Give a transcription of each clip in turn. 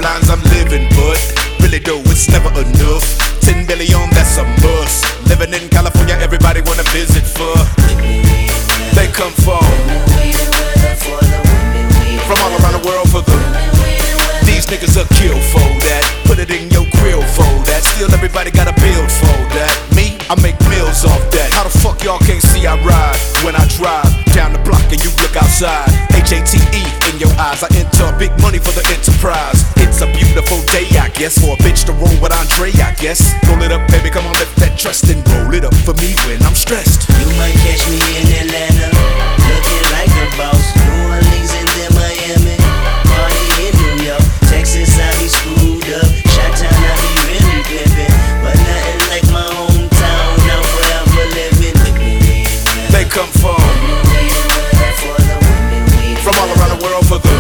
lines I'm living, but really though it's never enough. 10 billion, that's a must. Living in California, everybody wanna visit for. They come from all around the world for the. These niggas are kill for that. Put it in your grill for that. Still everybody got a build for that. Me, I make meals off that. How the fuck y'all can't see I ride when I drive down the block and you look outside? HATE in your eyes. I enter big money for the enterprise. It's a beautiful day, I guess, for a bitch to roll with Andre, I guess. Roll it up, baby, come on, lift that trust and roll it up for me when I'm stressed. You might catch me in Atlanta, looking like a boss. New Orleans and then Miami, party in New York. Texas, I be screwed up. Chi-town, I be really pimpin', but nothing like my hometown. Now forever living. They come from all around the world for the.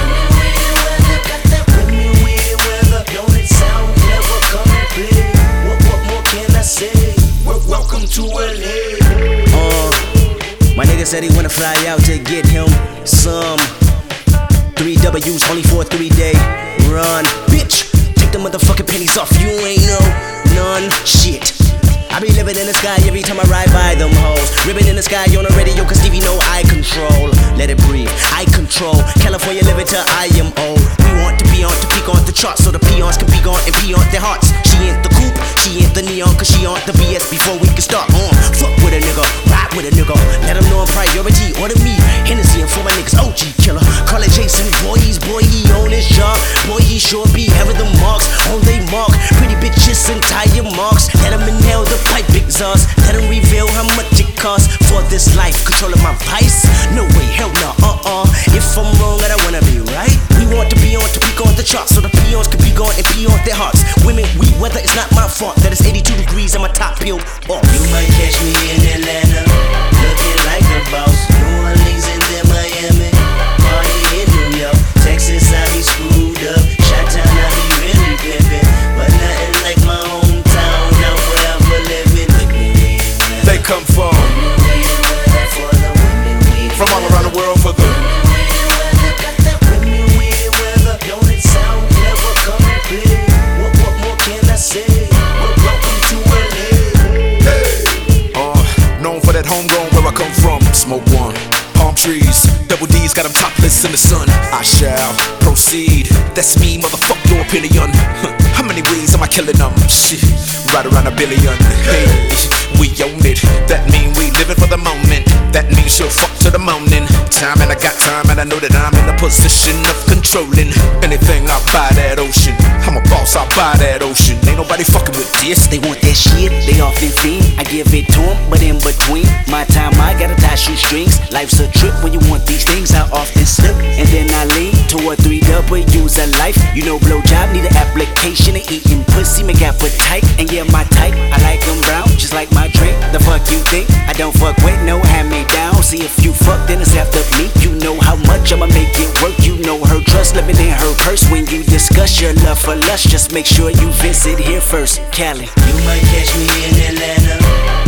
Welcome to LA. My nigga said he wanna fly out to get him some 3 W's only for a 3-day run. Bitch, take the motherfucking pennies off. You ain't know none shit. I be living in the sky every time I ride by them hoes. Ribbon in the sky on the radio, cause Stevie know I control. Let it breathe, I control. California living till I am old. We want to be on to peak on the charts, so the peons can be gone and pee on their hearts. She ain't the coupe, she ain't the neon, cause she on the BS before we can start. Fuck with a nigga, ride with a nigga. Let them know I'm priority, order me Hennessy and for my niggas OG killer. Call it Jason Voorhees, boy he on his job. Boy he sure be having the marks on they mark. Pretty bitches and tire marks. Let them inhale the pipe exhaust. Let them reveal how much it costs for this life. Controlling my vice? No way, hell no, If I'm wrong, I don't wanna be right. We want to be on to peak on the charts, so the peons can be gone and pee on their hearts. Women, we weather is not my fault. That is 82 degrees and my top peeled off. You might catch me in Atlanta, looking like a boss. New Orleans and then Miami, party in New York. Texas, I be screwed up. Chi-town, I be really pimpin', but nothing like my hometown. Now forever living. They come from all around the world for the. Don't it sound clever, coming big? What more can I say? Welcome to LA. Hey. Known for that homegrown where I come from. Smoke one, palm trees, double D's got them topless in the sun. I shall proceed. That's me, motherfuck your opinion. How many ways am I killing them? Shit, right around a billion. Hey, we own it. That mean we living for the moment. That means she'll fuck to the morning. Time and I got time and I know that I'm in a position of controlling anything. I buy that ocean. I'm a boss, I buy that ocean. Ain't nobody fucking with this. They want that shit, they often fiend. I give it to them, but in between my time I gotta tie shoestrings. Life's a trip when you want these things. I often slip and then I lean toward 3 W's of life. You know blowjob need an application of eating pussy make appetite. And yeah, my type, I like them brown, just like my drink. The fuck you think? I don't fuck with no hand-me-down. See if you fuck, then it's after me. You know how much I'ma make it work. You know her trust living in her purse. When you discuss your love for lust, just make sure you visit here first. Cali. You might catch me in Atlanta,